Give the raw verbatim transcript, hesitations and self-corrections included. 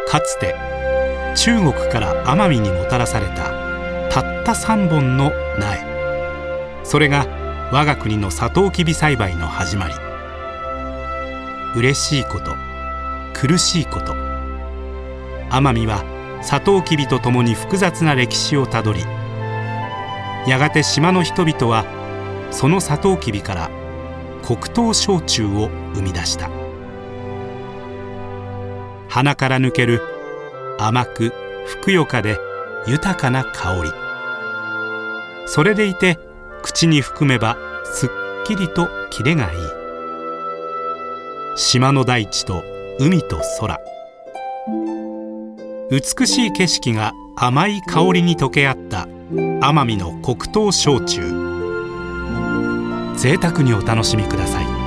かつて中国から奄美にもたらされたたったさんぼんの苗、それが我が国のサトウキビ栽培の始まり。嬉しいこと、苦しいこと、奄美はサトウキビとともに複雑な歴史をたどり、やがて島の人々はそのサトウキビから黒糖焼酎を生み出した。鼻から抜ける甘くふくよかで豊かな香り、それでいて口に含めばすっきりとキレがいい。島の大地と海と空、美しい景色が甘い香りに溶け合った奄美の黒糖焼酎、贅沢にお楽しみください。